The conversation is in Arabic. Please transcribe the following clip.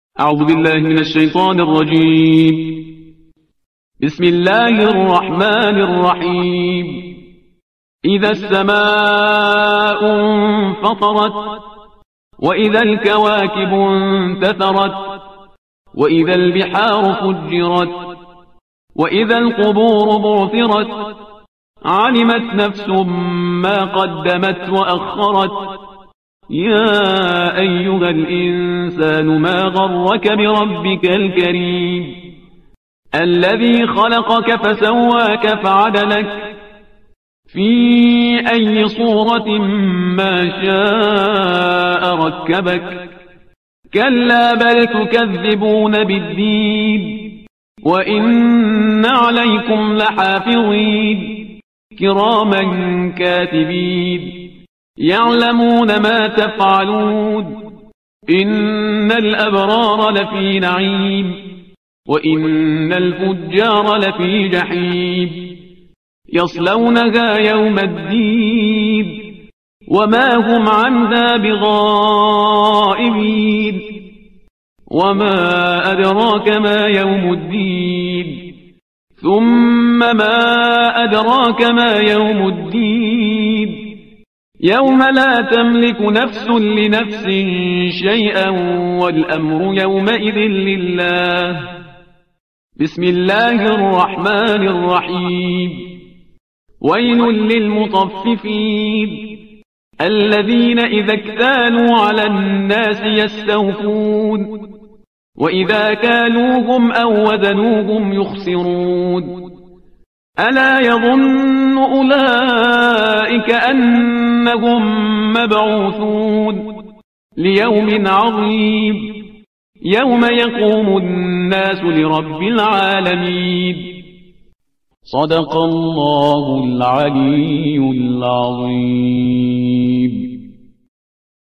أعوذ بالله من الشيطان الرجيم. بسم الله الرحمن الرحيم. إذا السماء انفطرت، وإذا الكواكب انتثرت، وإذا البحار فجرت، وإذا القبور بعثرت، علمت نفس ما قدمت وأخرت. يا أيها الإنسان ما غرك بربك الكريم الذي خلقك فسواك فعدلك في أي صورة ما شاء ركبك. كلا بل تكذبون بالدين، وإن عليكم لحافظين كراما كاتبين يعلمون ما تفعلون. إن الأبرار لفي نعيم، وإن الفجار لفي جحيم، يصلونها يوم الدين وما هم عنها بغائبين. وما أدراك ما يوم الدين، ثم ما أدراك ما يوم الدين، يوم لا تملك نفس لنفس شيئا والأمر يومئذ لله. بسم الله الرحمن الرحيم. ويل للمطففين الذين إذا اكتالوا على الناس يستوفون، وإذا كالوهم أو وزنوهم يخسرون. ألا يظن أولئك أنهم مبعوثون ليوم عظيم يوم يقوم الناس لرب العالمين. صدق الله العلي العظيم.